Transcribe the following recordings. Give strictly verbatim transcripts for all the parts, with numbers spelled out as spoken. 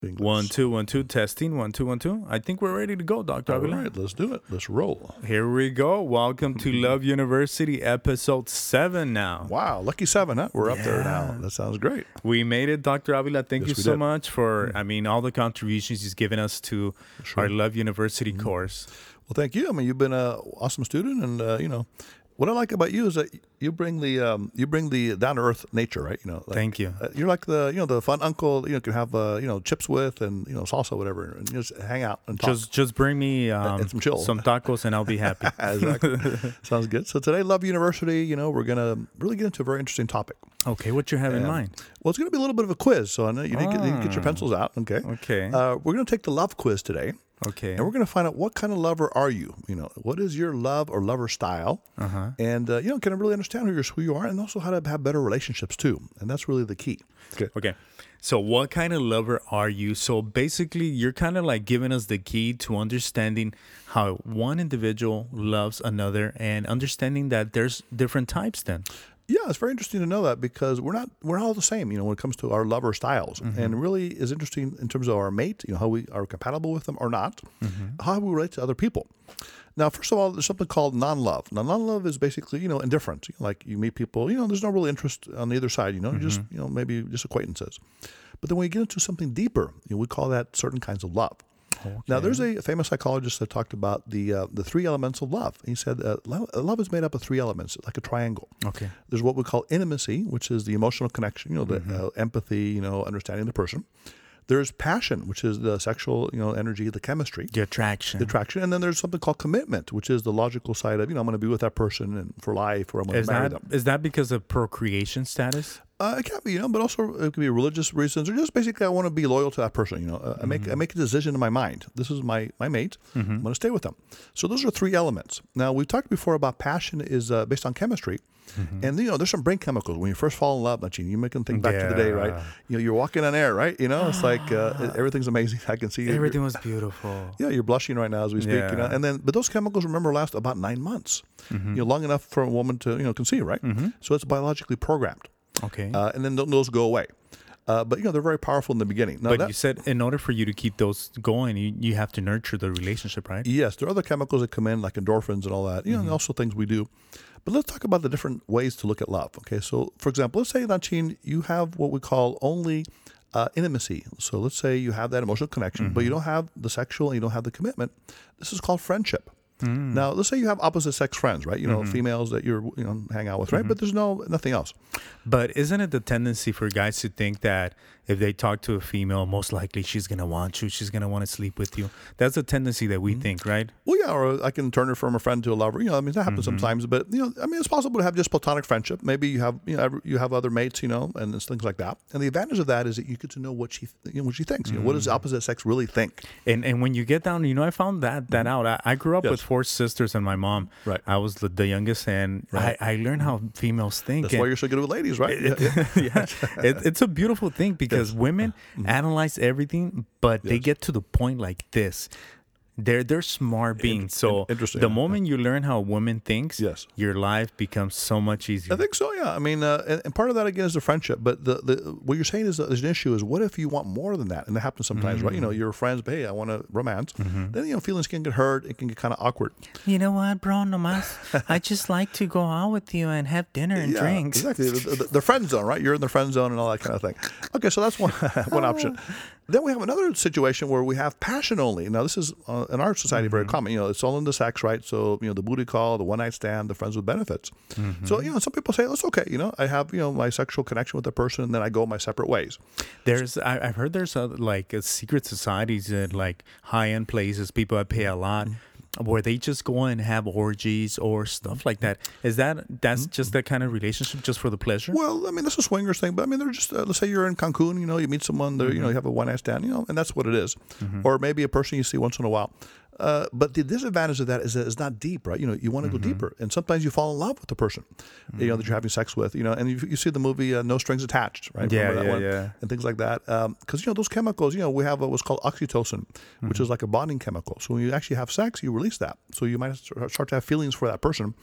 One, two, one, two, testing, one, two, one, two. I think we're ready to go, Doctor All Avila. right, let's do it. Let's roll. Here we go. Welcome to Love University, episode seven now. Wow, lucky seven, huh? We're up there Yeah. now. That sounds great. We made it, Doctor Avila. Thank Yes, you we so did. much for, I mean, all the contributions he's given us to Sure. our Love University Mm-hmm. course. Well, thank you. I mean, you've been an awesome student, and uh, you know, what I like about you is that you bring the um, you bring the down to earth nature, right? You know, like, Thank you. Uh, you're like the you know the fun uncle you know can have uh, you know chips with and you know salsa whatever, and just hang out and talk. Just just bring me um, and some chill. some tacos and I'll be happy. Exactly. Sounds good. So today, Love University, you know, we're gonna really get into a very interesting topic. Okay, what you have in Yeah. mind? Well, it's going to be a little bit of a quiz, so I know you need, to get, you need to get your Ah. pencils out. Okay. Okay. Uh, we're going to take the love quiz today, Okay. and we're going to find out what kind of lover are you. You know, what is your love or lover style, Uh-huh. and uh, you know, can I really understand who you're, who you are, and also how to have better relationships too. And that's really the key. Okay. Okay. So what kind of lover are you? So basically you're kind of like giving us the key to understanding how one individual loves another and understanding that there's different types then. Yeah, it's very interesting to know that because we're not we're not all the same, you know, when it comes to our lover styles, and really is interesting in terms of our mate, you know, how we are compatible with them or not, how we relate to other people. Now, first of all, there's something called non-love. Now, non-love is basically, you know, indifference. You know, like you meet people, you know, there's no real interest on either side. You know, just you know maybe just acquaintances. But then when you get into something deeper, you know, we call that certain kinds of love. Now, there's a famous psychologist that talked about the uh, the three elements of love. He said uh, love, love is made up of three elements, like a triangle. Okay. There's what we call intimacy, which is the emotional connection, you know, the uh, empathy, you know, understanding the person. There's passion, which is the sexual, you know, energy, the chemistry, The attraction. the attraction. And then there's something called commitment, which is the logical side of, you know, I'm going to be with that person and for life, or I'm going Is to marry that them. is that because of procreation status? Uh, it can be, you know, but also it could be religious reasons, or just basically I want to be loyal to that person. You know, uh, I make I make a decision in my mind. This is my my mate. I'm going to stay with them. So those are three elements. Now we've talked before about passion is uh, based on chemistry, and you know there's some brain chemicals when you first fall in love. Machine, you make them think back to the day, right? Yeah. You know, you're walking on air, right? You know, it's like uh, everything's amazing. I can see you. Everything was beautiful. Yeah, you're blushing right now as we speak. You know, Yeah. and then but those chemicals remember last about nine months. Mm-hmm. You know, long enough for a woman to you know conceive, right? So it's biologically programmed. Okay. Uh, and then th- those go away. Uh, but, you know, they're very powerful in the beginning. Now, but that, you said in order for you to keep those going, you, you have to nurture the relationship, right? yes, there are other chemicals that come in, like endorphins and all that, you know, and also things we do. But let's talk about the different ways to look at love. Okay, so, for example, let's say, Nachin, you have what we call only uh, intimacy. So let's say you have that emotional connection, but you don't have the sexual and you don't have the commitment. This is called friendship. Now, let's say you have opposite sex friends, right? You know, females that you're, you know, hang out with, right? But there's no nothing else. But isn't it the tendency for guys to think that if they talk to a female, most likely she's going to want you, she's going to want to sleep with you? That's a tendency that we think, right? Well, yeah, or I can turn her from a friend to a lover. You know, I mean, that happens sometimes. But you know, I mean, it's possible to have just platonic friendship. Maybe you have, you know, every- you have other mates, you know, and it's things like that. And the advantage of that is that you get to know what she, you know, what she thinks. You know, what does the opposite sex really think? And and when you get down, you know, I found that that out. I, I grew up Yes. with four sisters and my mom. Right. I was the, the youngest, and Right. I, I learned how females think. That's and why you're so good with ladies, right? it, yeah, it, it's a beautiful thing because women analyze everything, but they Yes. get to the point like this. They're they're smart beings. So interesting, the yeah. moment you learn how a woman thinks, Yes. your life becomes so much easier. I think so, yeah. I mean, uh, and, and part of that again is the friendship. But the, the what you're saying is that there's an issue is what if you want more than that? And that happens sometimes, right? You know, you're friends, but hey, I want to romance. Then you know, feelings can get hurt. It can get kind of awkward. You know what, bro? Nomás, I just like to go out with you and have dinner and Yeah, drinks. exactly. The, the, the friend zone, right? You're in the friend zone and all that kind of thing. Okay, so that's one one option. Then we have another situation where we have passion only. Now, this is uh, in our society very common. You know, it's all in the sex, right? So, you know, the booty call, the one night stand, the friends with benefits. So, you know, some people say that's okay. You know, I have, you know, my sexual connection with the person, and then I go my separate ways. There's, I, I've heard there's a, like a secret societies at like high end places, people that pay a lot, where they just go and have orgies or stuff like that. Is that that's just that kind of relationship, just for the pleasure? Well, I mean, that's a swingers thing, but I mean, they're just, uh, let's say you're in Cancun, you know, you meet someone, there, you know, you have a one night stand, you know, and that's what it is. Or maybe a person you see once in a while. Uh, but the disadvantage of that is that it's not deep, right? You know, you want to go deeper, and sometimes you fall in love with the person, you know, that you're having sex with, you know. And you, you see the movie uh, No Strings Attached, right? Yeah, Remember that yeah, one? yeah. And things like that, because you know those chemicals. You know, we have uh, what's called oxytocin, which is like a bonding chemical. So when you actually have sex, you release that. So you might start to have feelings for that person.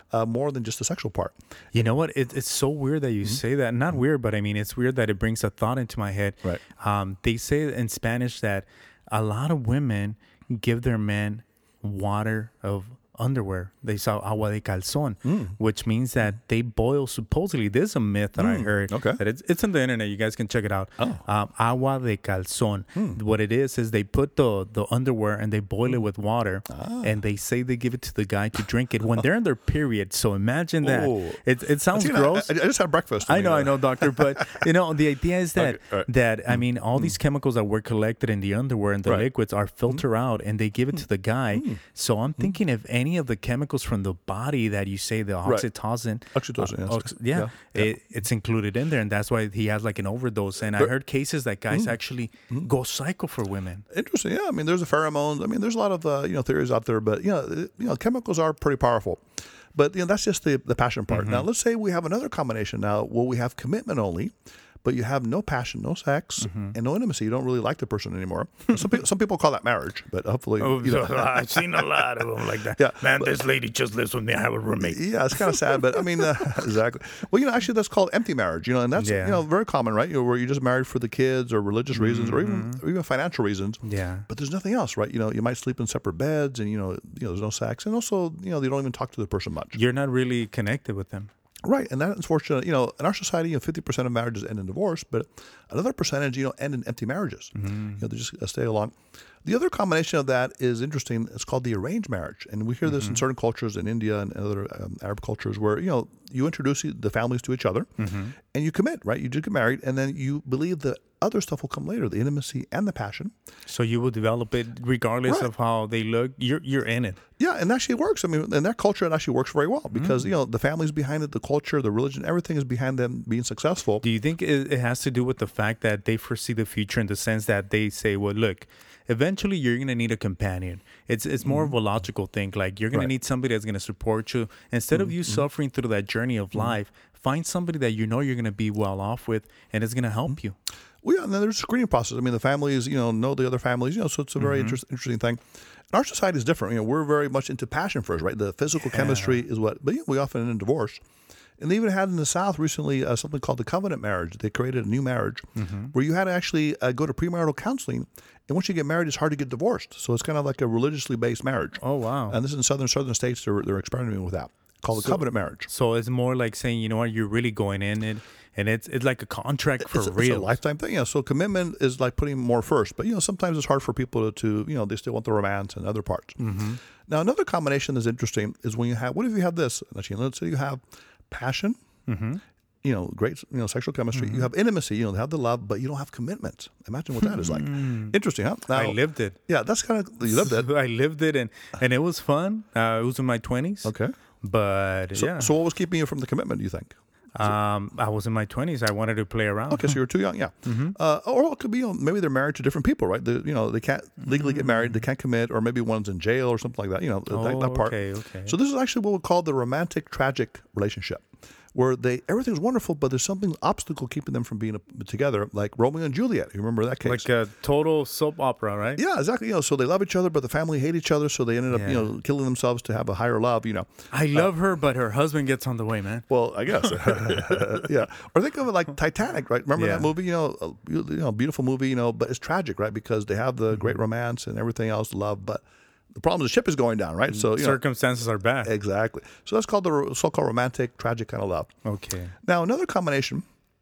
uh, more than just the sexual part. You know what? It, it's so weird that you mm-hmm. say that. Not weird, but I mean, it's weird that it brings a thought into my head. Right. Um, they say in Spanish that a lot of women give their men water of underwear. They saw agua de calzón, mm. which means that they boil. Supposedly, this is a myth that mm. I heard. Okay. That it's, it's on the internet. You guys can check it out. Oh. Um, agua de calzón. Mm. What it is is they put the, the underwear and they boil it with water, ah. and they say they give it to the guy to drink it when they're in their period. So imagine that. Oh. It it sounds you gross. I, I just had breakfast. I know, I know, doctor. But you know, the idea is that okay. right. that I mean, all mm. these chemicals that were collected in the underwear and the right. liquids are filtered mm. out, and they give it to the guy. Mm. So I'm thinking if any of the chemicals from the body that you say the oxytocin, right. oxytocin, uh, ox- yeah, yeah, yeah. It, it's included in there, and that's why he has like an overdose. And but, I heard cases that guys mm, actually mm. go psycho for women. Interesting, yeah. I mean, there's a pheromones. I mean, there's a lot of uh, you know theories out there, but you know, you know, chemicals are pretty powerful. But you know, that's just the the passion part. Mm-hmm. Now, let's say we have another combination. Now, where we have commitment only, but you have no passion, no sex, mm-hmm. and no intimacy. You don't really like the person anymore. some, people, some people call that marriage, but hopefully... Oh, you know. I've seen a lot of them like that. Yeah, Man, but, this lady just lives with me. I have a roommate. Yeah, it's kind of sad, but I mean, uh, exactly. Well, you know, actually that's called empty marriage, you know, and that's, yeah. you know, very common, right? You know, where you're just married for the kids or religious mm-hmm. reasons or even or even financial reasons. Yeah. But there's nothing else, right? You know, you might sleep in separate beds and, you know, you know, there's no sex. And also, you know, you don't even talk to the person much. You're not really connected with them. Right, and that's unfortunate. You know, in our society, you know, fifty percent of marriages end in divorce, but another percentage, you know, end in empty marriages. Mm-hmm. You know, they just uh, stay along. The other combination of that is interesting. It's called the arranged marriage, and we hear this mm-hmm. in certain cultures in India and other um, Arab cultures, where you know you introduce the families to each other, mm-hmm. and you commit. Right, you do get married, and then you believe the other stuff will come later, the intimacy and the passion. So you will develop it regardless right. of how they look. You're you're in it. Yeah, and actually it works. I mean, in that culture, it actually works very well because, mm. you know, the family's behind it, the culture, the religion, everything is behind them being successful. Do you think it, it has to do with the fact that they foresee the future in the sense that they say, well, look, eventually you're going to need a companion. It's it's more mm. of a logical thing. Like you're going right. to need somebody that's going to support you. Instead mm. of you mm. suffering through that journey of mm. life, find somebody that you know you're going to be well off with and it's going to help mm. you. Well, yeah, and then there's a screening process. I mean, the families, you know, know the other families, you know, so it's a very mm-hmm. interest, interesting thing. And our society is different. You know, we're very much into passion first, right? The physical yeah. chemistry is what, but you know, we often end in divorce. And they even had in the South recently uh, something called the covenant marriage. They created a new marriage mm-hmm. where you had to actually uh, go to premarital counseling. And once you get married, it's hard to get divorced. So it's kind of like a religiously based marriage. Oh, wow. And this is in southern southern states. They're, they're experimenting with that, called so, the covenant marriage. So it's more like saying, you know what, you're really going in and And it's it's like a contract for it's, real. It's a lifetime thing. Yeah. So commitment is like putting more first. But, you know, sometimes it's hard for people to, to you know, they still want the romance and other parts. Mm-hmm. Now, another combination that's interesting is when you have, what if you have this? Let's say you have passion, mm-hmm. you know, great, you know, sexual chemistry. Mm-hmm. You have intimacy, you know, they have the love, but you don't have commitment. Imagine what that is like. Interesting, huh? Now, I lived it. Yeah, that's kind of, you lived it. I lived it, and, and it was fun. Uh, it was in my twenties. Okay. But, so, yeah. So what was keeping you from the commitment, do you think? Um, I was in my twenties. I wanted to play around. Okay, so you were too young, yeah. Mm-hmm. Uh, or it could be, you know, maybe they're married to different people, right? They, you know, they can't legally get married, they can't commit, or maybe one's in jail or something like that. You know, oh, that, that part. Okay, okay. So this is actually what we call the romantic tragic relationship, where they everything's wonderful, but there's something obstacle keeping them from being a, together, like Romeo and Juliet. You remember that case? Like a total soap opera, right? Yeah, exactly. You know, so they love each other, but the family hate each other, so they ended up, yeah. you know, killing themselves to have a higher love. You know, I love uh, her, but her husband gets on the way, man. Well, I guess, yeah. Or think of it like Titanic, right? Remember yeah. that movie? You know, you know, beautiful movie. You know, but it's tragic, right? Because they have the mm-hmm. great romance and everything else, love, but the problem is the ship is going down, right? So you circumstances know, are bad. Exactly. So that's called the so-called romantic, tragic kind of love. Okay. Now, another combination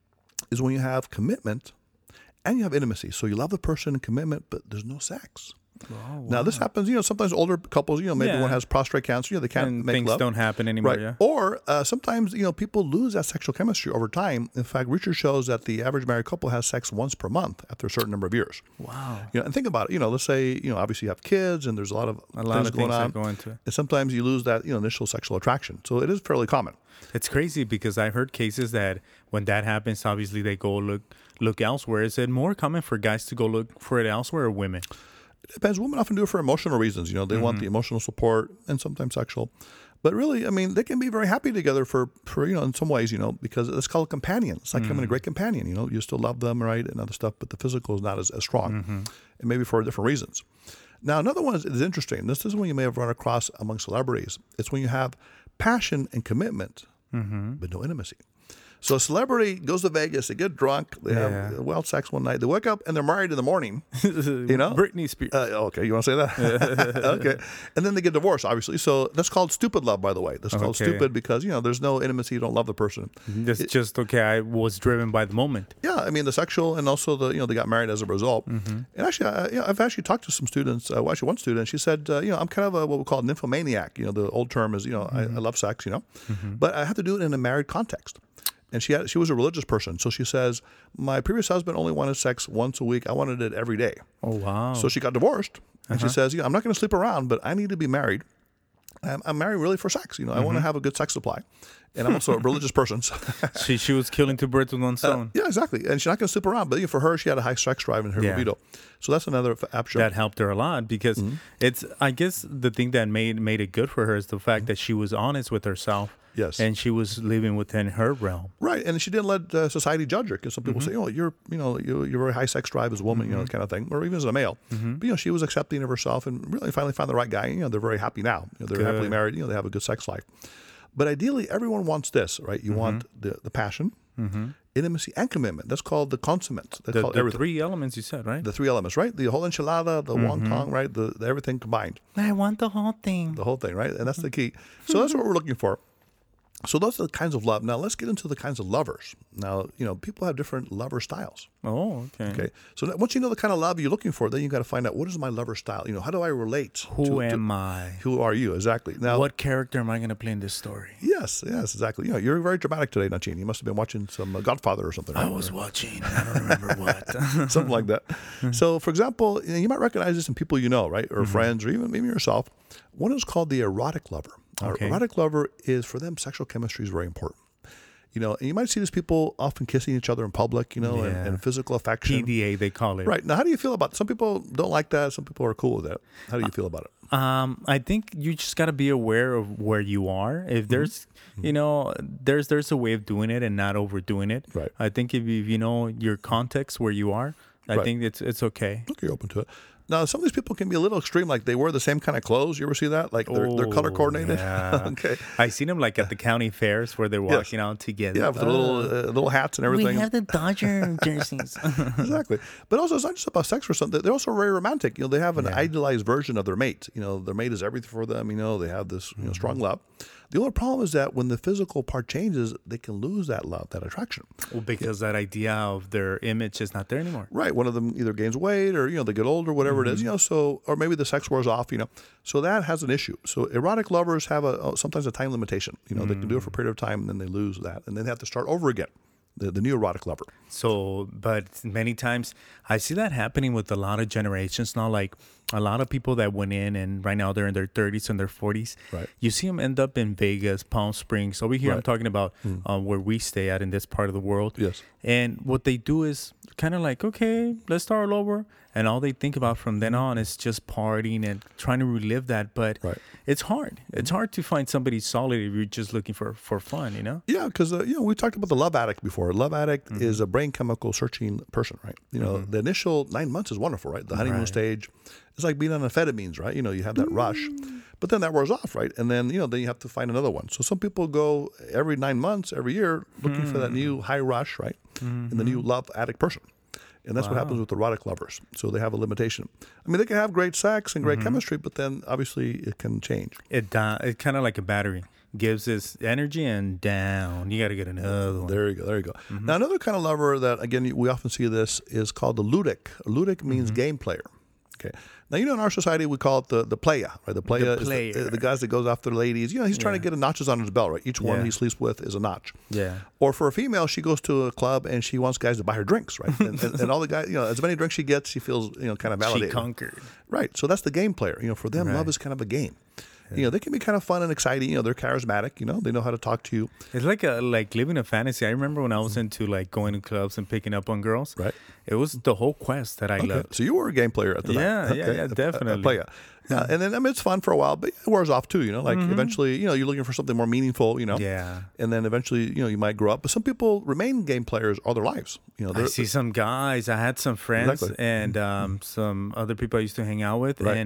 is when you have commitment and you have intimacy. So you love the person in commitment, but there's no sex. Oh, wow. Now, this happens, you know, sometimes older couples, you know, maybe yeah. one has prostate cancer, you know, they can't and make things love. don't happen anymore, right. yeah. Or uh, sometimes, you know, people lose that sexual chemistry over time. In fact, research shows that the average married couple has sex once per month after a certain number of years. Wow. You know, and think about it, you know, let's say, you know, obviously you have kids and there's a lot of a lot things of going things on. That go into it. And sometimes you lose that, you know, initial sexual attraction. So it is fairly common. It's crazy because I've heard cases that when that happens, obviously they go look look elsewhere. Is it more common for guys to go look for it elsewhere or women? It depends. Women often do it for emotional reasons. You know, they mm-hmm. want the emotional support and sometimes sexual. But really, I mean, they can be very happy together for, for you know, in some ways, you know, because it's called a companion. It's like mm-hmm. having a great companion. You know, you still love them, right, and other stuff, but the physical is not as, as strong, mm-hmm. and maybe for different reasons. Now, another one is, is interesting. This is one you may have run across among celebrities. It's when you have passion and commitment, but no intimacy. So a celebrity goes to Vegas, they get drunk, they Yeah. have wild sex one night, they wake up and they're married in the morning. You know? Britney Spears. Uh, okay, you want to say that? Okay. And then they get divorced, obviously. So that's called stupid love, by the way. That's called Okay. stupid because, you know, there's no intimacy, you don't love the person. It's just okay. I was driven by the moment. Yeah, I mean, the sexual and also the, you know, they got married as a result. Mm-hmm. And actually, I, you know, I've actually talked to some students, uh, well, actually one student, she said, uh, you know, I'm kind of a, what we call a nymphomaniac. You know, the old term is, you know, Mm-hmm. I, I love sex, you know, but I have to do it in a married context. And she had, she was a religious person. So she says, my previous husband only wanted sex once a week. I wanted it every day. Oh, wow. So she got divorced. And Uh-huh. she says, yeah, I'm not going to sleep around, but I need to be married. I'm, I'm married really for sex. You know, I want to Mm-hmm. have a good sex supply. And I'm also a religious person. So she, she was killing two birds with one stone. yeah, exactly. And she's not going to sleep around. But you know, for her, she had a high sex drive in her Yeah. libido. So that's another f- abstract. That helped her a lot because Mm-hmm. it's, I guess the thing that made made it good for her is the fact that she was honest with herself. Yes. And she was living within her realm. Right, and she didn't let uh, society judge her because some people Mm-hmm. say, "Oh, you're, you know, you're, you're very high sex drive as a woman," you know, kind of thing, or even as a male. Mm-hmm. But you know, she was accepting of herself and really finally found the right guy. You know, they're very happy now. You know, they're Good. happily married. You know, they have a good sex life. But ideally, everyone wants this, right? You want Mm-hmm. the the passion, intimacy, and commitment. That's called the consummate. That's The, called the everything. three elements you said, right? The three elements, right? The whole enchilada, the Mm-hmm. wonton, right? The, the everything combined, I want the whole thing. the whole thing, right? And that's the key. So that's what we're looking for. So those are the kinds of love. Now let's get into the kinds of lovers. Now, you know, people have different lover styles. Oh, okay. Okay. So that- once you know the kind of love you're looking for, then you got to find out what is my lover style. You know, how do I relate? Who to, am to, I? Who are you exactly? Now, What character am I going to play in this story? Yes, yes, exactly. You know, you're very dramatic today, Nachin. You must have been watching some uh, Godfather or something. I right? was watching. I don't remember what. Something like that. So, for example, you know, you might recognize this in people you know, right, or Mm-hmm. friends, or even maybe yourself. One is called the erotic lover. Our Okay. erotic lover is, for them, sexual chemistry is very important. You know, and you might see these people often kissing each other in public, you know, Yeah. and, and physical affection. P D A, they call it. Right. Now, how do you feel about it? Some people don't like that. Some people are cool with that. How do you feel about it? Um, I think you just got to be aware of where you are. Mm-hmm. If there's, you know, there's there's a way of doing it and not overdoing it. Right. I think if you, if you know your context where you are, I Right. think it's it's okay. Look, you're open to it. Now, some of these people can be a little extreme. Like they wear the same kind of clothes. You ever see that? Like they're, they're color Oh, coordinated. yeah. Okay. I seen them like at the county fairs where they're walking out together. Yeah, with the little uh, little hats and everything. We have the Dodger jerseys. Exactly. But also, it's not just about sex or something. They're also very romantic. You know, they have an Yeah. idealized version of their mate. You know, their mate is everything for them. You know, they have this you know, Mm-hmm. strong love. The only problem is that when the physical part changes, they can lose that love, that attraction. Well, because that idea of their image is not there anymore. Right. One of them either gains weight or, you know, they get older, whatever it is, you know, so, or maybe the sex wears off, you know. So that has an issue. So erotic lovers have a, sometimes a time limitation. You know, they can do it for a period of time and then they lose that. And then they have to start over again. The, the new erotic lover. So, but many times I see that happening with a lot of generations now. Like a lot of people that went in and right now they're in their thirties and their forties. Right. You see them end up in Vegas, Palm Springs. Over here, I'm Right. talking about um, where we stay at in this part of the world. Yes. And what they do is kind of like, okay, let's start all over. And all they think about from then on is just partying and trying to relive that. But Right. it's hard. It's hard to find somebody solid if you're just looking for, for fun, you know? Yeah, because uh, you know we talked about the love addict before. Love addict Mm-hmm. is a brain chemical searching person, right? You know, the initial nine months is wonderful, right? The honeymoon Right. stage, it's like being on amphetamines, right? You know, you have that rush, but then that wears off, right? And then you know, then you have to find another one. So some people go every nine months, every year, looking for that new high rush, right? And the new love addict person. And that's what happens with erotic lovers. So they have a limitation. I mean, they can have great sex and great chemistry, but then obviously it can change. It di- It's kind of like a battery. Gives this energy and down. You got to get another one. There you go. There you go. Now, another kind of lover that, again, we often see this is called the ludic. Ludic means game player. Okay. Now, you know, in our society, we call it the, the playa, right? The playa is the, player. the guys that goes after the ladies. You know, he's trying to Yeah. get a notches on his belt, right? Each one Yeah. he sleeps with is a notch. Yeah. Or for a female, she goes to a club and she wants guys to buy her drinks, right? And, and, and all the guys, you know, as many drinks she gets, she feels, you know, kind of She validated. conquered. Right. So that's the game player. You know, for them, Right. love is kind of a game. You know, they can be kind of fun and exciting. You know, they're charismatic. You know, they know how to talk to you. It's like a like living a fantasy. I remember when I was into like going to clubs and picking up on girls. Right. It was the whole quest that I Okay. loved. So you were a game player at the Yeah, time. yeah, yeah, A- a- definitely. A player. Yeah, and then I mean it's fun for a while, but it wears off too. You know, like eventually, you know, you're looking for something more meaningful. You know, Yeah. and then eventually, you know, you might grow up. But some people remain game players all their lives. You know, I they're, see some guys. I had some friends Exactly. and um, some other people I used to hang out with, Right. and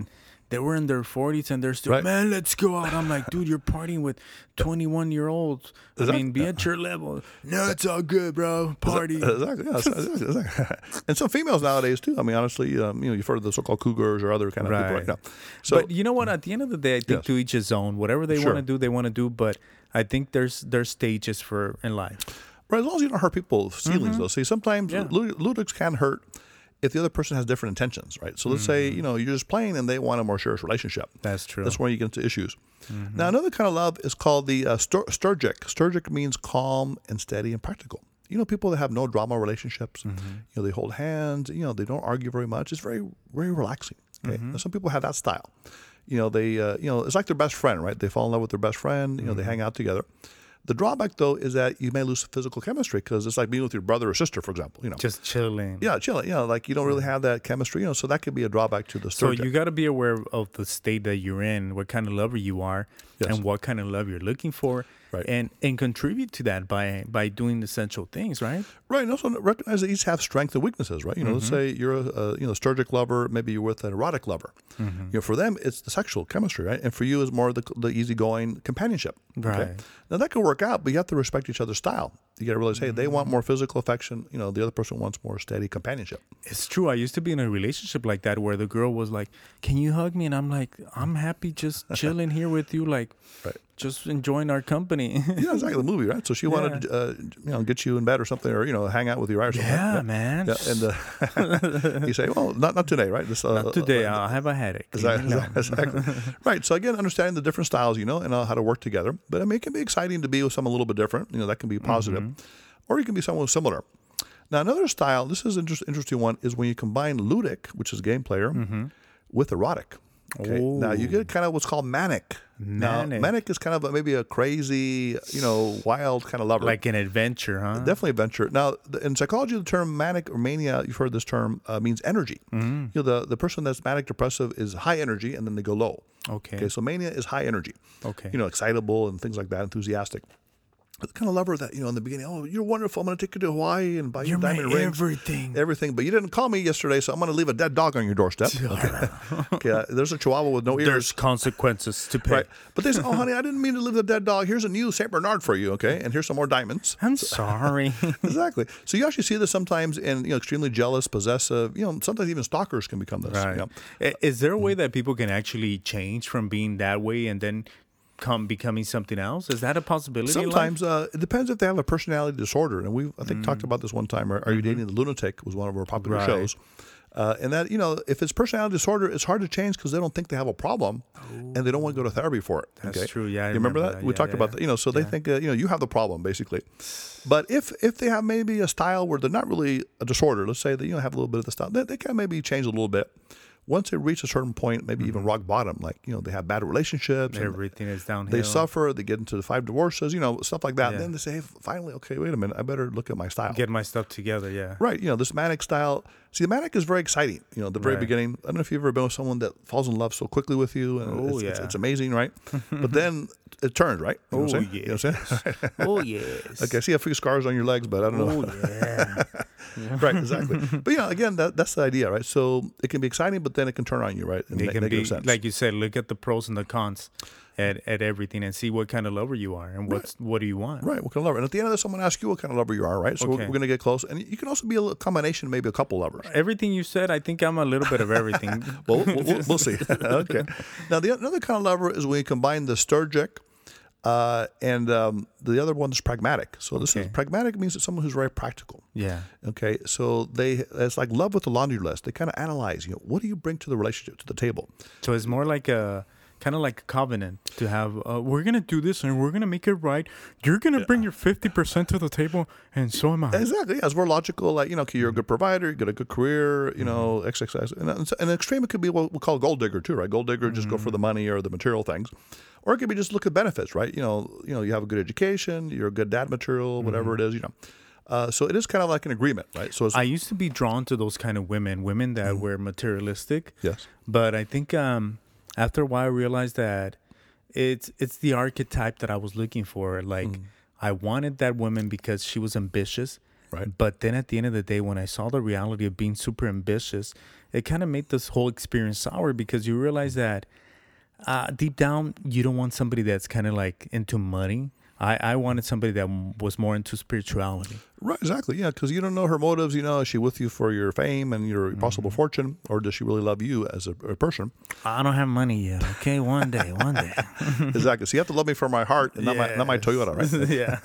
they were in their forties and they're still, Right. man, let's go out. I'm like, dude, you're partying with twenty-one year olds. I Exactly. mean, be at your level. No, it's all good, bro. Party. Exactly. Yeah, exactly, exactly. And some females nowadays too. I mean, honestly, um, you know, you've heard of the so-called cougars or other kind of people Right. right now. So, but you know what? At the end of the day, I think Yes. to each his own. Whatever they Sure. want to do, they want to do. But I think there's there's stages for in life. right, as long as you don't hurt people's feelings, though. See, sometimes Yeah. lud- ludics can hurt if the other person has different intentions, right? So let's say you know you're just playing and they want a more serious relationship. That's true. That's where you get into issues. Now, another kind of love is called the uh, stur- sturgic. Sturgic means calm and steady and practical. You know, people that have no drama relationships, you know, they hold hands, you know, they don't argue very much. It's very, very relaxing. Okay. Now, some people have that style. You know, they, uh, you know, it's like their best friend, right? They fall in love with their best friend, you know, they hang out together. The drawback, though, is that you may lose physical chemistry because it's like being with your brother or sister, for example, you know. Just chilling. Yeah, chilling. You know, like you don't really have that chemistry, you know, so that could be a drawback to the So sturgic. you got to be aware of the state that you're in, what kind of lover you are, Yes. and what kind of love you're looking for, Right. and and contribute to that by by doing essential things, right? Right, and also recognize that each have strengths and weaknesses, right? You know, let's say you're a, a you know sturgic lover, maybe you're with an erotic lover. You know, for them it's the sexual chemistry, right? And for you it's more the the easygoing companionship. Right. Now that could work out, but you have to respect each other's style. You got to realize, hey, they want more physical affection. You know, the other person wants more steady companionship. It's true. I used to be in a relationship like that where the girl was like, "Can you hug me?" And I'm like, "I'm happy just chilling here with you, like, Right. just enjoying our company." Yeah, exactly the movie, right? So she wanted to, uh, you know, get you in bed or something, or you know, hang out with you, right? Or something. Yeah, man. Yeah, and uh, you say, well, not not today, right? This, uh, Not today. uh, I have a headache. Leave me Exactly. alone. exactly. Right. So again, understanding the different styles, you know, and uh, how to work together. But I mean, it can be exciting to be with someone a little bit different. You know, that can be positive, or you can be someone similar. Now, another style. This is an inter- interesting one. Is when you combine ludic, which is game player, with erotic. Okay. Now you get kind of what's called manic. Now, Manic. manic is kind of a, maybe a crazy, you know, wild kind of lover. Like an adventure, huh? Definitely adventure. Now, the- in psychology, the term manic or mania, you've heard this term, uh, means energy. Mm-hmm. You know, the, the person that's manic depressive is high energy and then they go low. Okay. Okay, so mania is high energy. Okay. You know, excitable and things like that, enthusiastic. The kind of lover that, you know, in the beginning, oh, you're wonderful. I'm going to take you to Hawaii and buy you You're my diamond rings. everything. Everything. But you didn't call me yesterday, so I'm going to leave a dead dog on your doorstep. Okay. okay uh, there's a chihuahua with no ears. There's consequences to pay. Right. But they say, oh, honey, I didn't mean to leave the dead dog. Here's a new Saint Bernard for you, okay? And here's some more diamonds. I'm sorry. Exactly. So you actually see this sometimes in, you know, extremely jealous, possessive, you know, sometimes even stalkers can become this. Right. You know? I- Is there a way that people can actually change from being that way and then come becoming something else? Is that a possibility? in life? Sometimes uh, it depends if they have a personality disorder. And we, I think, talked about this one time. Are, Are You Dating the Lunatic was one of our popular Right. shows. Uh, and that, you know, if it's personality disorder, it's hard to change because they don't think they have a problem and they don't want to go to therapy for it. That's okay? true. Yeah, I You remember, remember that? that. We Yeah, talked yeah, about yeah. that. You know, so they Yeah. think, uh, you know, you have the problem, basically. But if if they have maybe a style where they're not really a disorder, let's say they, you know, have a little bit of the style, they, they can maybe change a little bit. Once they reach a certain point, maybe even rock bottom, like, you know, they have bad relationships. and Everything is downhill. They suffer, they get into five divorces, you know, stuff like that. Yeah. Then they say, hey, finally, okay, wait a minute, I better look at my style. Get my stuff together. Yeah. Right, you know, this manic style. See, the manic is very exciting. You know, at the very Right. beginning. I don't know if you've ever been with someone that falls in love so quickly with you, and Oh, it's, it's, yeah. it's amazing, right? But then it turns, right? You know what I'm Oh, saying? You know what I'm saying? Oh yes. Okay, I see a few scars on your legs, but I don't know. Oh yeah. Right, exactly. But yeah, again, that, that's the idea, right? So it can be exciting, but then it can turn on you, right? In It ne- can negative be sense. like you said. Look at the pros and the cons at, at everything, and see what kind of lover you are, and what's what do you want. Right, what kind of lover? And at the end of this, someone asks you what kind of lover you are, right? So we're, Okay. we're going to get close. And you can also be a little combination, maybe a couple lovers. Everything you said, I think I'm a little bit of everything. Well, we'll, we'll, we'll see. Okay. Now, the another kind of lover is when you combine the sturgic uh, and um, the other one is pragmatic. So this is Okay. pragmatic means it's someone who's very practical. Yeah. Okay, so they it's like love with the laundry list. They kind of analyze, you know, what do you bring to the relationship, to the table? So it's more like a kind of like a covenant to have. Uh, we're gonna do this and we're gonna make it right. You're gonna bring your fifty percent to the table, and so am I. Exactly. Yeah, it's more logical. Like, you know, okay, you're a good provider, you got a good career, you know, X X X. And an an extreme, it could be what we call gold digger too, right? Gold digger, just go for the money or the material things. Or it could be just look at benefits, right? You know, you know, you have a good education, you're a good dad material, whatever it is, you know. Uh, so it is kind of like an agreement, right? So it's, I used to be drawn to those kind of women, women that were materialistic. yes. But I think um, after a while, I realized that it's it's the archetype that I was looking for. Like I wanted that woman because she was ambitious, Right. But then at the end of the day, when I saw the reality of being super ambitious, it kind of made this whole experience sour because you realize that uh, deep down, you don't want somebody that's kind of like into money. I, I wanted somebody that was more into spirituality. Right, exactly. Yeah, because you don't know her motives. You know, is she with you for your fame and your possible mm-hmm. fortune, or does she really love you as a, a person? I don't have money yet. Okay, one day, one day. Exactly. So you have to love me for my heart, and yes. not my not my Toyota, right?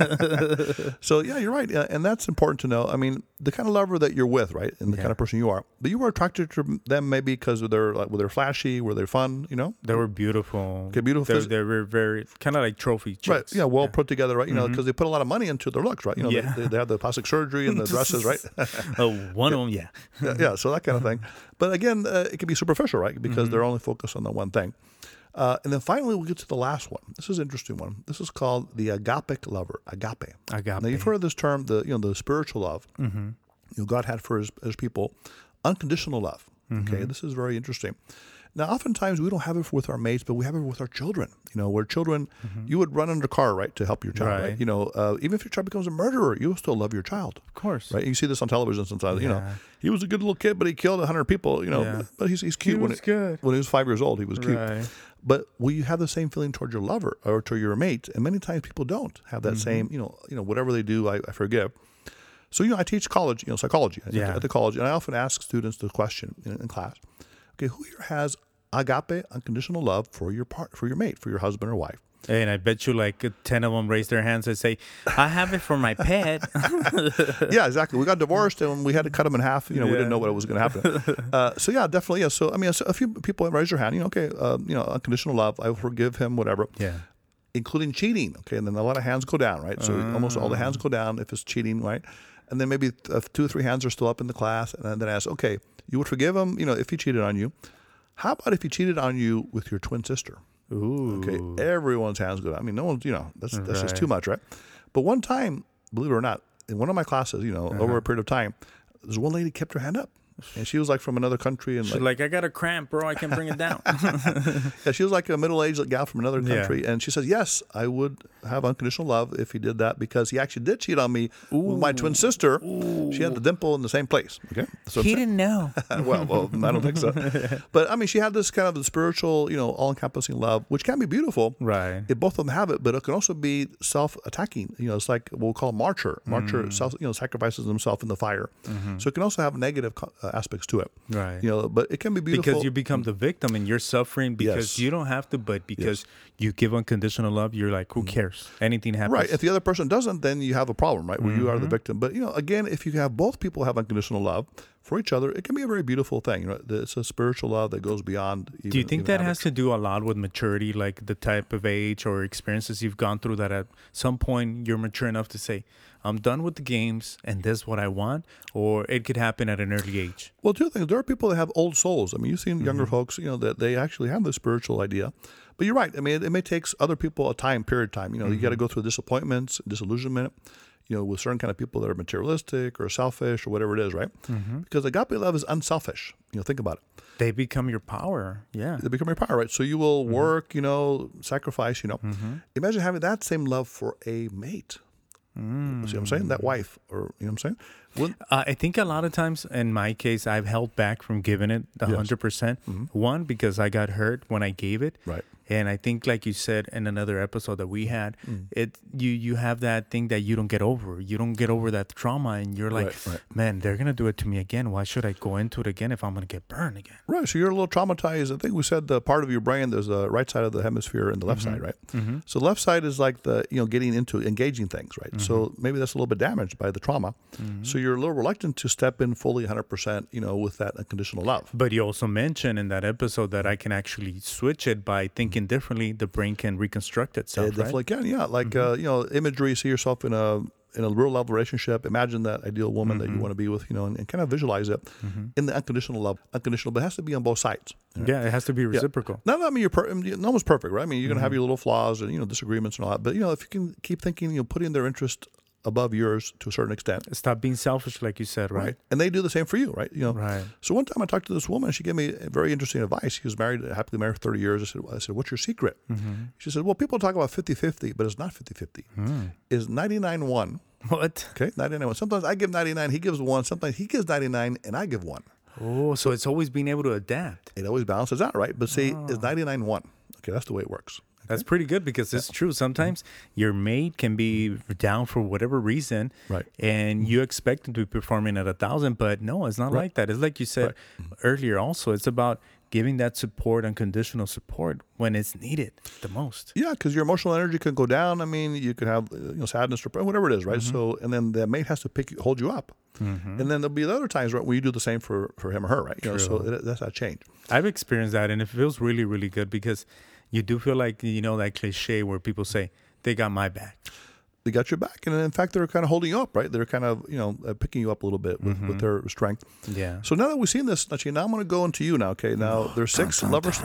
Yeah. So yeah, you're right, yeah, and that's important to know. I mean, the kind of lover that you're with, right, and the yeah. kind of person you are. But you were attracted to them maybe because they're like, were they flashy, were they fun? You know, they were beautiful. Okay, beautiful. They were very kind of like trophy chicks. Right. Yeah, well yeah. put together, right? You know, because mm-hmm. they put a lot of money into their looks, right? You know, yeah. they, they have the plastic surgery and the dresses, right? Oh, one of them, yeah. yeah. Yeah, so that kind of thing. But again, uh, it can be superficial, right? Because mm-hmm. they're only focused on the one thing. Uh, and then finally, we get to the last one. This is an interesting one. This is called the agapic lover. Agape. Agape. Now, you've heard of this term, the you know the spiritual love. Mm-hmm. You know, God had for his, his people unconditional love. Mm-hmm. Okay, this is very interesting. Now, oftentimes we don't have it with our mates, but we have it with our children. You know, where children, mm-hmm. you would run under a car, right, to help your child. Right. right? You know, uh, even if your child becomes a murderer, you will still love your child. Of course. Right? You see this on television sometimes. Yeah. You know, he was a good little kid, but he killed a hundred people. You know, yeah. but, but he's he's cute. He when was it, good. When he was five years old, he was cute. Right. But will you have the same feeling toward your lover or to your mate? And many times people don't have that mm-hmm. same. You know, you know, whatever they do, I, I forgive. So you know, I teach college, you know, psychology yeah. at the college, and I often ask students the question in, in class: okay, who here has agape, unconditional love for your part, for your mate, for your husband or wife? And I bet you like ten of them raise their hands and say, I have it for my pet. Yeah, exactly. We got divorced and we had to cut them in half. You know, yeah. we didn't know what was going to happen. Uh, so yeah, definitely. Yeah. So, I mean, a few people raise their hand, you know, okay, uh, you know, unconditional love, I will forgive him, whatever. Yeah. Including cheating. Okay. And then a lot of hands go down, right? So uh. almost all the hands go down if it's cheating, right? And then maybe uh, two or three hands are still up in the class. And then I ask, okay, you would forgive him, you know, if he cheated on you. How about if he cheated on you with your twin sister? Ooh. Okay, everyone's hands go down. I mean, no one's, you know, that's that's right. just too much, right? But one time, believe it or not, in one of my classes, you know, uh-huh. over a period of time, there's one lady kept her hand up. And she was like from another country. And She's like, like, I got a cramp, bro. I can't bring it down. Yeah, she was like a middle-aged gal from another country. Yeah. And she says, yes, I would have unconditional love if he did that because he actually did cheat on me Ooh. with my twin sister. Ooh. She had the dimple in the same place. Okay, so he didn't know. well, well, I don't think so. But I mean, she had this kind of the spiritual, you know, all-encompassing love, which can be beautiful. Right. If both of them have it, but it can also be self-attacking. You know, it's like what we'll call martyr. Martyr, mm. self, you know, sacrifices himself in the fire. Mm-hmm. So it can also have negative uh, aspects to it. Right. You know, but it can be beautiful. Because you become the victim and you're suffering because yes. you don't have to, but because yes. you give unconditional love, you're like, who cares? Anything happens. Right. If the other person doesn't, then you have a problem, right? Where mm-hmm. you are the victim. But, you know, again, if you have both people have unconditional love for each other, it can be a very beautiful thing. You know, it's a spiritual love that goes beyond. Even, do you think that average. has to do a lot with maturity, like the type of age or experiences you've gone through that at some point you're mature enough to say, I'm done with the games and this is what I want, or it could happen at an early age? Well, two things. There are people that have old souls. I mean, you've seen younger mm-hmm. folks, you know, that they actually have this spiritual idea. But you're right. I mean, it, it may take other people a time, period of time. You know, mm-hmm. you got to go through disappointments, disillusionment, you know, with certain kind of people that are materialistic or selfish or whatever it is, right? Mm-hmm. Because agape love is unselfish. You know, think about it. They become your power. Yeah. They become your power, right? So you will mm-hmm. work, you know, sacrifice, you know. Mm-hmm. Imagine having that same love for a mate. Mm. See what I'm saying? That wife, or you know what I'm saying? When, uh, I think a lot of times, in my case, I've held back from giving it the yes. hundred percent. Mm-hmm. One, because I got hurt when I gave it, right? And I think, like you said in another episode that we had, mm. it you you have that thing that you don't get over. You don't get over that trauma, and you're like, right, right. man, they're gonna do it to me again. Why should I go into it again if I'm gonna get burned again? Right. So you're a little traumatized. I think we said the part of your brain. There's the right side of the hemisphere and the left mm-hmm. side, right? Mm-hmm. So the left side is like the you know getting into engaging things, right? Mm-hmm. So maybe that's a little bit damaged by the trauma. Mm-hmm. So you're a little reluctant to step in fully one hundred percent, you know, with that unconditional love. But you also mentioned in that episode that I can actually switch it by thinking differently. The brain can reconstruct itself. It definitely right? can, yeah. Like mm-hmm. uh, you know, imagery. See yourself in a in a real love relationship. Imagine that ideal woman mm-hmm. that you want to be with, you know, and, and kind of visualize it mm-hmm. in the unconditional love. Unconditional, but it has to be on both sides. Right? Yeah, it has to be reciprocal. Yeah. No, I mean you're per- no one's perfect, right? I mean you're mm-hmm. gonna have your little flaws and you know disagreements and all that. But you know if you can keep thinking, you know, putting their interest above yours to a certain extent. Stop being selfish, like you said, right? Right. And they do the same for you, right? You know. Right. So one time I talked to this woman. She gave me very interesting advice. She was married, happily married for thirty years. I said, I said, what's your secret? Mm-hmm. She said, well, people talk about fifty-fifty, but it's not fifty-fifty. Mm. It's ninety-nine one. What? Okay, ninety-nine one. Sometimes I give ninety-nine, he gives one. Sometimes he gives ninety-nine, and I give one. Oh, so it's always being able to adapt. It always balances out, right? But see, Oh. it's ninety-nine one. Okay, that's the way it works. That's pretty good because it's true. Sometimes your mate can be down for whatever reason, Right. and you expect them to be performing at a thousand, but no, it's not Right. like that. It's like you said earlier. Also, it's about giving that support, unconditional support, when it's needed the most. Yeah, because your emotional energy can go down. I mean, you could have uh, you know sadness, depression, whatever it is, right? So, and then the mate has to pick you, hold you up, Mm-hmm. and then there'll be other times right where you do the same for, for him or her, right? You know, so it, that's that change. I've experienced that, and it feels really, really good because you do feel like, you know, that cliche where people say, they got my back. They got your back, and in fact, they're kind of holding you up, right? They're kind of you know uh, picking you up a little bit with, with their strength. Yeah. So now that we've seen this, Nachi, now I'm going to go into you now. Okay, now there's six lovers.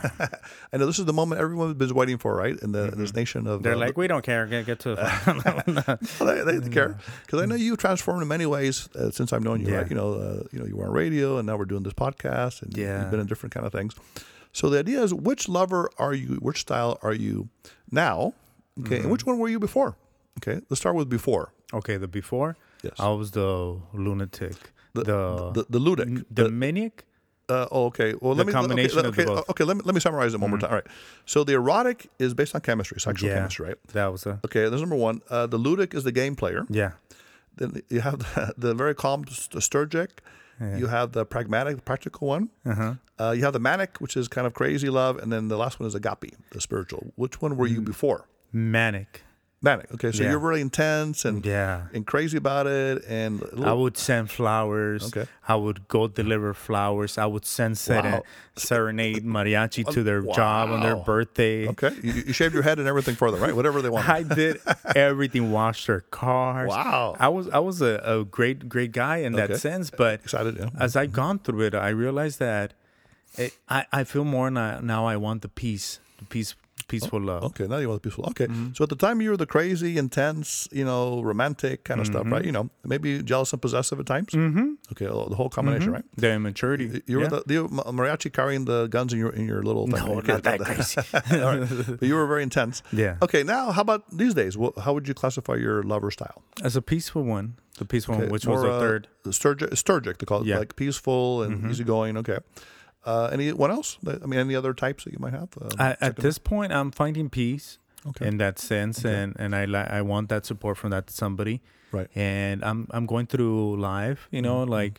I know this is the moment everyone's been waiting for, right? In the in this nation of They're uh, like, we don't care. Get, get to the Well, they, they care because I know you've transformed in many ways uh, since I've known you. Yeah. Right? You know, uh, you know, you were on radio, and now we're doing this podcast, and Yeah. you've been in different kind of things. So the idea is, which lover are you? Which style are you now? Okay, and which one were you before? Okay, let's start with before. Okay, the before, Yes, I was the lunatic. the The, the, the ludic. the, The, maniac? uh, oh, okay. Well, the let me combination okay, of the okay, both. okay. Let me let me summarize it one more time. All right. So the erotic is based on chemistry, sexual Yeah. chemistry, right? That was a, Okay, that's number one. Uh, the ludic is the game player. yeah. Then you have the, the very calm st- sturgic. Yeah. You have the pragmatic, the practical one. Uh-huh. Uh, you have the manic, which is kind of crazy love, and then the last one is agape, the spiritual. Which one were you Mm. before? Manic. Manic. Okay, so Yeah. you're really intense and Yeah. and crazy about it, and a I little, would send flowers. Okay. I would go deliver flowers. I would send seren- Wow. serenade mariachi to their Wow. job on their birthday. okay. You, you shaved your head and everything for them, right? Whatever they want. I did everything. Washed their cars. Wow. I was I was a, a great great guy in Okay. that sense. But Excited, yeah. as I've gone through it, I realized that it, I I feel more now. Now I want the peace, the peace, peaceful love. Okay, now you want the peaceful. Okay, Mm-hmm. so at the time you were the crazy, intense, you know, romantic kind of stuff, right? You know, maybe jealous and possessive at times. Mm-hmm. Okay, oh, the whole combination, right? The immaturity. You were yeah. the, the mariachi carrying the guns in your in your little thing. No, Okay, not that crazy. All right. But you were very intense. Yeah. Okay, now how about these days? Wh- How would you classify your lover style? As a peaceful one, the peaceful Okay, one, which more, was the uh, third. Sturgic, sturgic they call it, Yeah. like peaceful and easygoing. Okay. Uh, anyone else? I mean, any other types that you might have? Um, I, at second- this point, I'm finding peace Okay. in that sense, Okay. and and I li- I want that support from that somebody. Right. And I'm I'm going through life, you know, like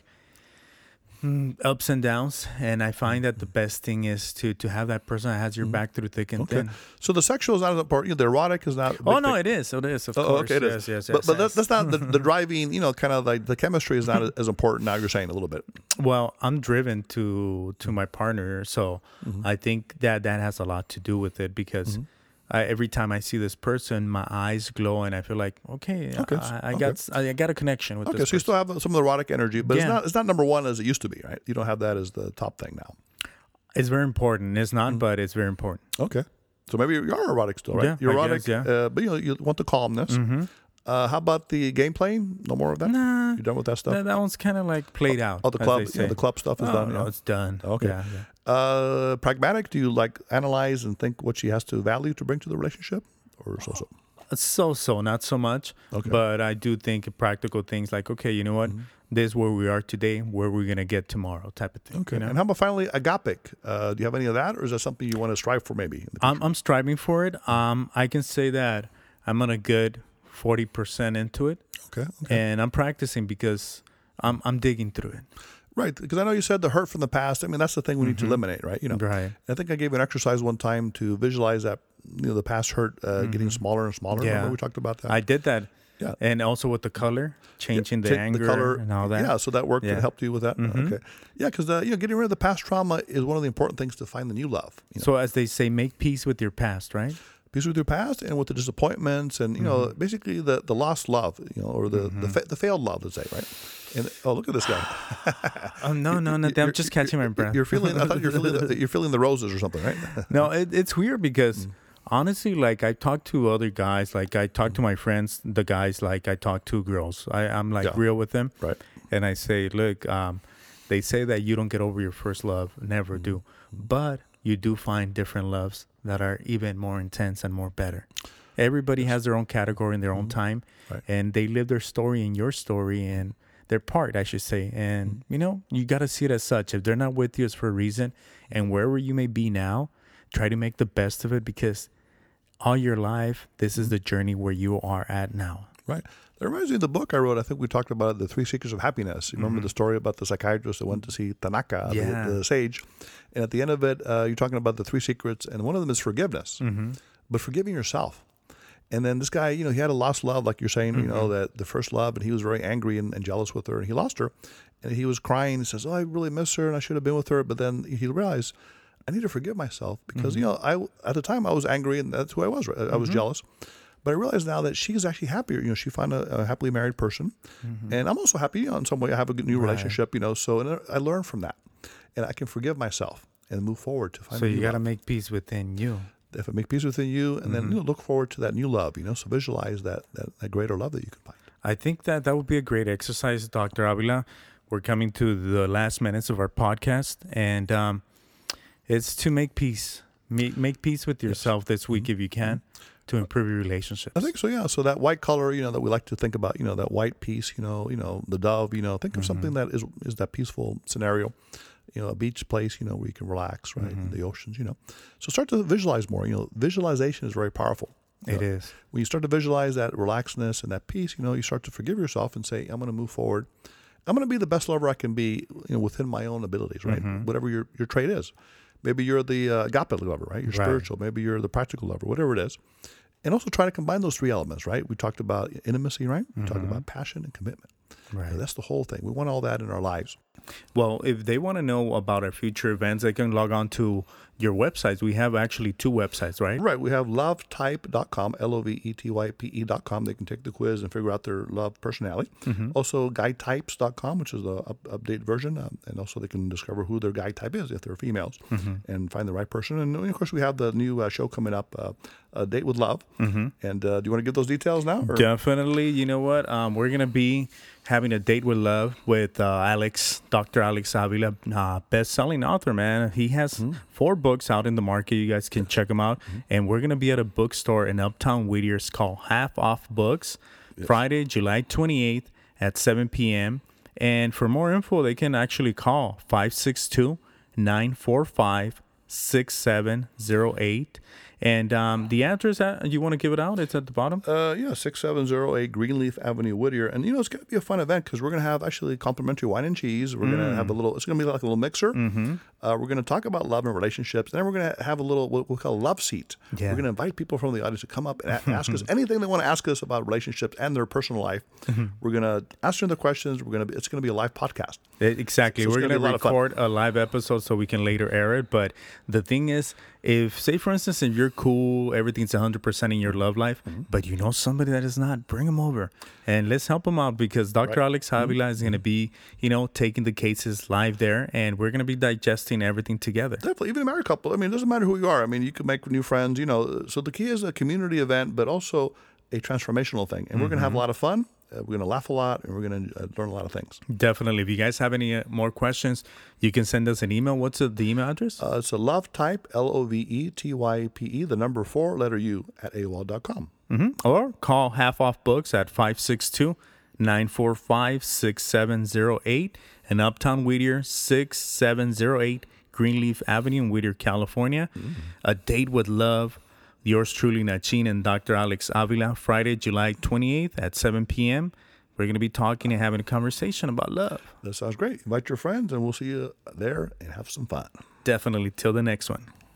mm, ups and downs, and I find that the best thing is to to have that person that has your back through thick and Okay. thin. So the sexual is not as important. You know, the erotic is not. a Oh big no, thing. it is. It is. Of Oh, course. okay, it is. yes, yes, yes. But, but yes. that, that's not the, the driving, you know, kind of like the chemistry is not as important now. You're saying a little bit. Well, I'm driven to to my partner, so Mm-hmm. I think that that has a lot to do with it because I, every time I see this person, my eyes glow, and I feel like okay, Okay, I, I okay. got I got a connection with Okay, this so you still have some of the erotic energy, but it's Yeah. not it's not number one as it used to be, right? You don't have that as the top thing now. It's very important. It's not, Mm-hmm. but it's very important. Okay, so maybe you are erotic still, right? Yeah, You're I erotic, guess, yeah. uh, but you know you want the calmness. Mm-hmm. Uh, how about the game playing? No more of that. Nah, You're done with that stuff. that, that one's kind of like played out. Oh, the as club, they you know, say. the club stuff is Oh, done. no, yeah. it's done. Okay. Yeah, yeah. Uh, pragmatic. Do you like analyze and think what she has to value to bring to the relationship, or so so? So so, not so much. Okay. But I do think practical things like, okay, you know what? This is where we are today, where we're gonna get tomorrow, type of thing. Okay. You know? And how about finally agapic? Uh, do you have any of that, or is that something you want to strive for maybe? in the I'm I'm striving for it. Um, I can say that I'm on a good forty percent into it, Okay. Okay. and I'm practicing because I'm I'm digging through it. Right. Because I know you said the hurt from the past. I mean, that's the thing we need to eliminate, right? You know. Right. I think I gave an exercise one time to visualize that, you know, the past hurt uh, getting smaller and smaller. Yeah. Remember we talked about that? I did that. Yeah. And also with the color, changing the Take anger and all that. Yeah, so that worked Yeah. and helped you with that. Mhm. Okay. Yeah, because you know, getting rid of the past trauma is one of the important things to find the new love. You know? So as they say, make peace with your past, right? Peace with your past and with the disappointments and you know Mm-hmm. basically the, the lost love, you know, or the the, fa- the failed love, let's say, right? And oh, look at this guy. Oh no, no, no! I'm You're- just catching my breath. You're feeling. I thought you're feeling. The, you're feeling the roses or something, right? No, it, it's weird because Honestly, like I talk to other guys, like I talk to my friends, the guys, like I talk to girls. I, I'm like Yeah. real with them. Right. And I say, look, um, they say that you don't get over your first love. Never do. But you do find different loves that are even more intense and more better. Everybody has their own category in their own time. Right. And they live their story in your story and their part, I should say. And, you know, you got to see it as such. If they're not with you, it's for a reason. And wherever you may be now, try to make the best of it because all your life, this is the journey where you are at now. Right. That reminds me of the book I wrote. I think we talked about it, The Three Secrets of Happiness. You remember Mm-hmm. the story about the psychiatrist that went to see Tanaka, Yeah. the, the sage. And at the end of it, uh, you're talking about the three secrets, and one of them is forgiveness, Mm-hmm. but forgiving yourself. And then this guy, you know, he had a lost love, like you're saying, you know, that the first love, and he was very angry and, and jealous with her, and he lost her. And he was crying. He says, oh, I really miss her, and I should have been with her. But then he realized, I need to forgive myself because, you know, I at the time I was angry, and that's who I was. Right? I was jealous. But I realize now that she's actually happier. You know, she found a, a happily married person. And I'm also happy, you know, in some way. I have a good new Right. relationship, you know. So and I learned from that. And I can forgive myself and move forward to find So a you new got to love. make peace within you. If it make peace within you, and then you know, look forward to that new love, you know, so visualize that, that, that greater love that you can find. I think that that would be a great exercise, Doctor Avila. We're coming to the last minutes of our podcast, and um, it's to make peace. Make, make peace with yourself this week if you can to improve your relationships. I think so, yeah. So that white color, you know, that we like to think about, you know, that white peace, you know, you know, the dove, you know, think of something that is is that peaceful scenario, you know, a beach place, you know, where you can relax, right? The oceans, you know. So start to visualize more. You know, visualization is very powerful. You It know, is. When you start to visualize that relaxedness and that peace, you know, you start to forgive yourself and say, I'm going to move forward. I'm going to be the best lover I can be, you know, within my own abilities, right? Whatever your, your trait is. Maybe you're the uh, agape lover, right? You're Right. spiritual. Maybe you're the practical lover, whatever it is. And also try to combine those three elements, right? We talked about intimacy, right? We talked about passion and commitment. Right. And that's the whole thing. We want all that in our lives. Well, if they want to know about our future events, they can log on to your websites. We have actually two websites, right? Right. We have love type dot com, L O V E T Y P E dot com. They can take the quiz and figure out their love personality. Also, guy types dot com, which is the up, update version. Um, and also, they can discover who their guy type is if they're females and find the right person. And, of course, we have the new uh, show coming up, uh, A Date with Love. And uh, do you want to give those details now? Or? Definitely. You know what? Um, we're going to be having a date with love with uh, Alex, Doctor Alex Avila, uh, best-selling author, man. He has four books out in the market. You guys can check them out. And we're going to be at a bookstore in Uptown Whittier. It's called Half Off Books, Friday, July twenty-eighth at seven p.m. And for more info, they can actually call five six two, nine four five, six seven zero eight. And um, the address, uh, you want to give it out? It's at the bottom. Uh, yeah, six seven zero eight Greenleaf Avenue, Whittier. And, you know, it's going to be a fun event because we're going to have actually complimentary wine and cheese. We're going to have a little, it's going to be like a little mixer. Mm-hmm. Uh, we're going to talk about love and relationships. And then we're going to have a little, what we'll call a love seat. Yeah. We're going to invite people from the audience to come up and a- ask us anything they want to ask us about relationships and their personal life. We're going to answer their questions. We're going to be, it's going to be a live podcast. It- exactly. So it's We're gonna going be to a lot of fun. record a live episode so we can later air it. But the thing is, if, say, for instance, if you're cool, everything's one hundred percent in your love life, but you know somebody that is not, bring them over. And let's help them out because Doctor Right. Alex Avila is going to be, you know, taking the cases live there. And we're going to be digesting everything together. Definitely, even a married couple. I mean, it doesn't matter who you are. I mean, you can make new friends, you know. So the key is a community event, but also a transformational thing. And we're going to have a lot of fun. Uh, we're going to laugh a lot, and we're going to uh, learn a lot of things. Definitely. If you guys have any uh, more questions, you can send us an email. What's the, the email address? Uh, it's a love type, L O V E T Y P E, the number four, letter U, at A O L dot com. Mm-hmm. Or call Half Off Books at five six two, nine four five, six seven zero eight and Uptown Whittier, six seven zero eight Greenleaf Avenue in Whittier, California. Mm-hmm. A Date with Love. Yours truly, Nachin and Doctor Alex Avila, Friday, July twenty-eighth at seven p.m. We're going to be talking and having a conversation about love. That sounds great. Invite your friends, and we'll see you there and have some fun. Definitely. Till the next one.